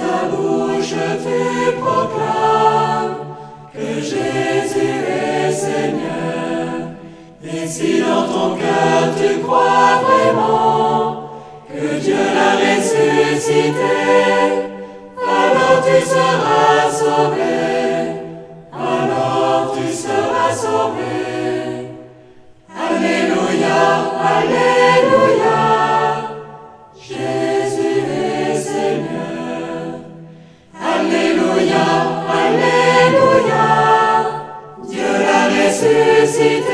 ta bouche tu proclames que Jésus est Seigneur, et si dans ton cœur tu crois vraiment que Dieu l'a ressuscité, alors tu seras sauvé, alors tu seras sauvé. Alléluia, Alléluia, Jésus est Seigneur. Alléluia, Alléluia, Dieu l'a ressuscité.